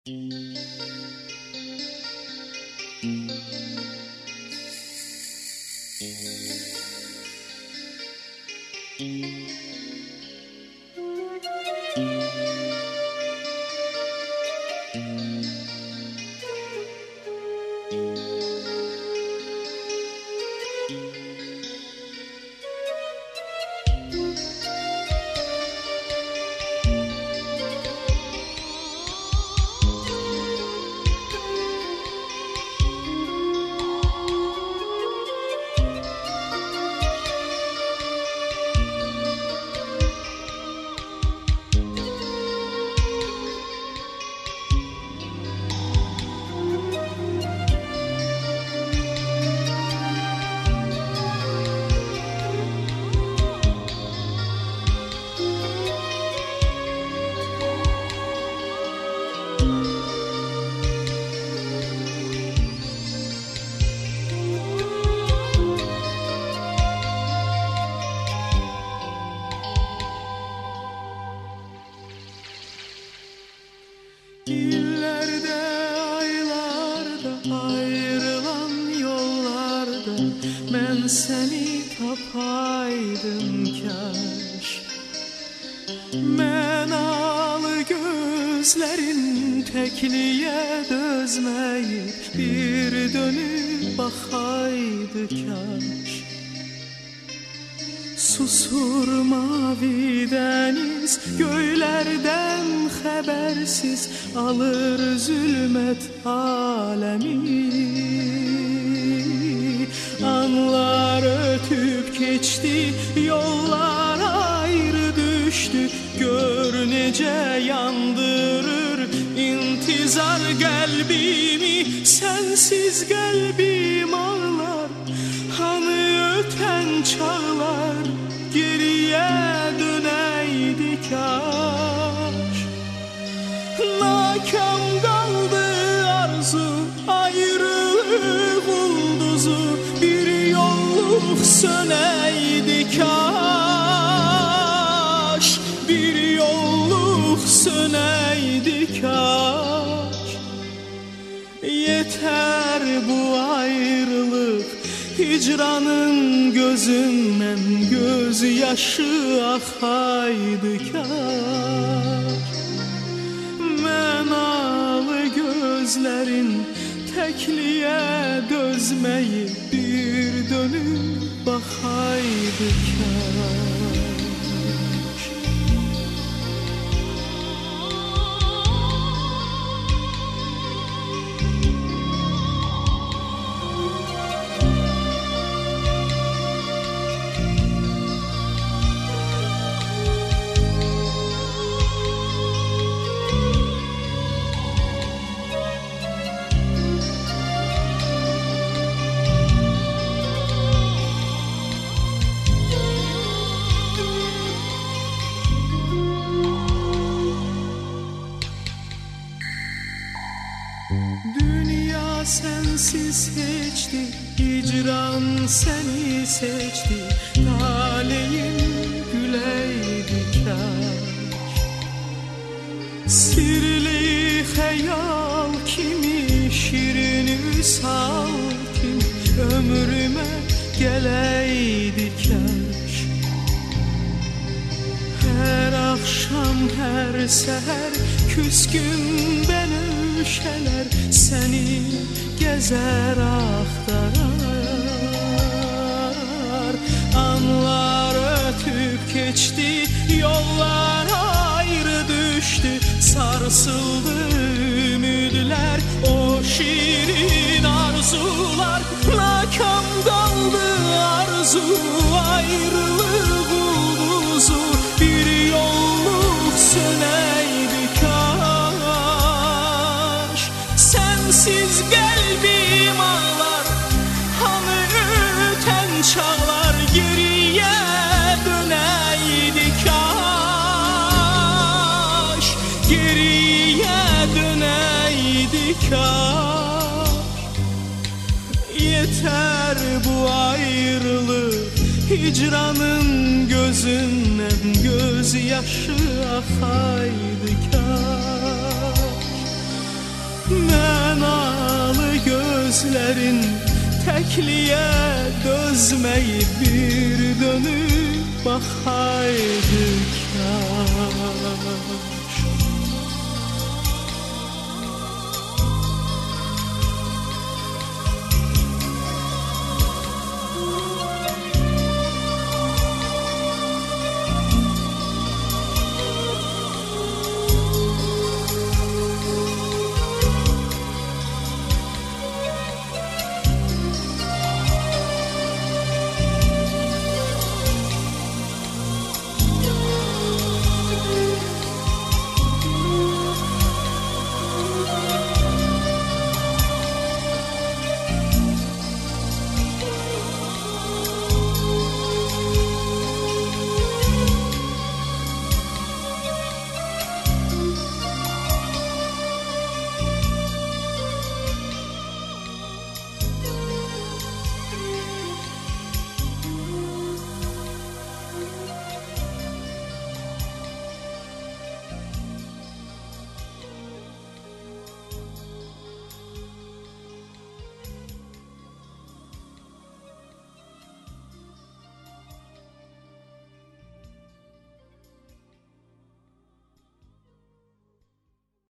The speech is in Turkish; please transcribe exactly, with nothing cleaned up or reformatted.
İllerde, aylarda, ayrılan yollarda mən seni tapaydım kaş. Mən alı gözlerin tekliye dözmeyip bir dönüp bakaydı kaş. Susur mavi deniz, göylerden habersiz alır zulmet alemi. Anlar ötüp geçti, yollar ayrı düştü. Gör nece yandırır intizar kalbimi. Sensiz kalbim ağlar, hani öten çağlar geriye döneydi kaş. Nakam kaldı arzu, ayrılık ulduzu, bir yolluk söneydi kaş. Bir yolluk söneydi kaş. Yeter bu ayrılık, hicranın gözünden gözyaşı akaydı kaş. Mən alı gözlerin tekliye dözmeyip bir dönüp bakaydı kaş. Dünya sensiz seçti, hicran seni seçti. Talihim güleydi kaş. Sirli hayal kimi, şirin üsal kimi ömrüme geleydi kaş. Her akşam her seher küskün ben öşeler seni gezer aktarar. Anlar ötüp geçti, yollar ayrı düştü. Sarsıldı ümidler, o şirin arzular. Nakam kaldı arzu, ayrılık ulduzu, bir yolluk söneydi kaş. Sensiz kalbim ağlar, hani öten çağlar geriye döneydi kaş. Geriye döneydi kaş. Yeter bu ayrılık, hicranın gözünden gözyaşı akaydı kaş. gözlerin tekliye dözmeyip bir dönüp bakaydık ya.